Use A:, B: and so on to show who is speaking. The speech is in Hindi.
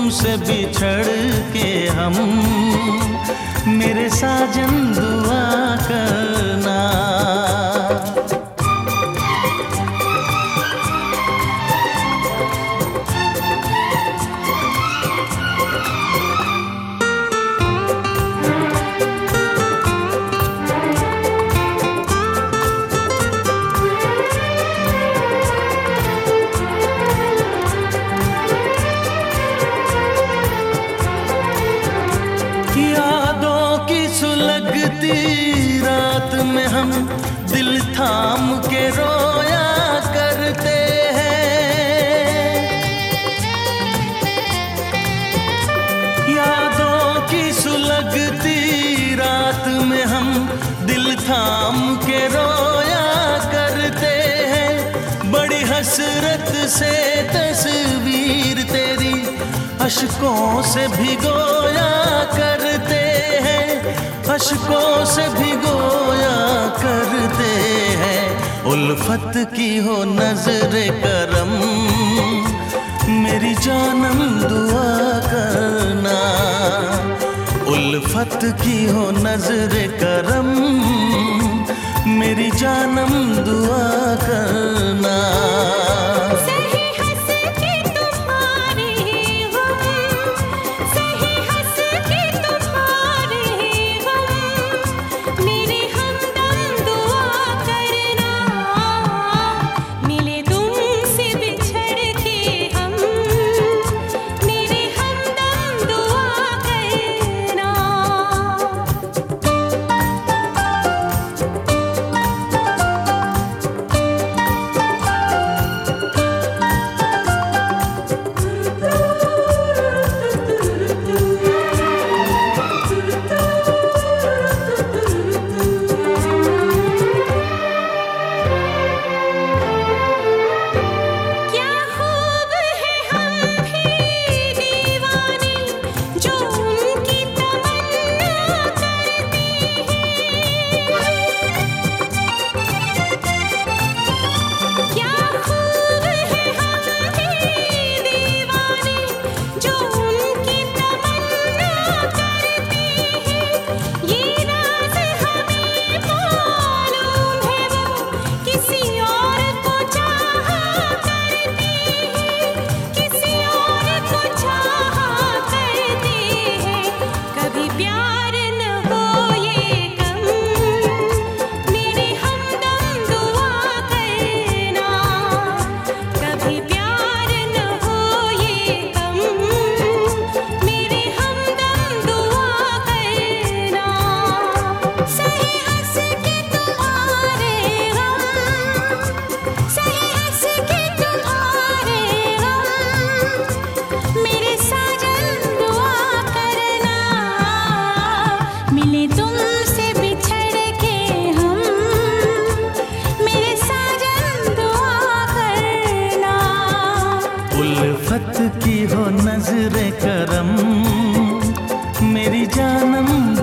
A: तुमसे बिछड़ के हम, मेरे साजन दुआ करना। यादों की सुलगती रात में हम दिल थाम के रोया करते हैं। यादों की सुलगती रात में हम दिल थाम के रोया करते हैं। बड़ी हसरत से तस्वीर तेरी अशकों से भिगोया करते हैं, अशकों से भिगोया करते हैं। उल्फत की हो नजरे करम, मेरी जानम दुआ करना। उल्फत की हो नजरे करम, मेरी जानम दुआ करना। उल्फत की हो नजरे करम, मेरी जानम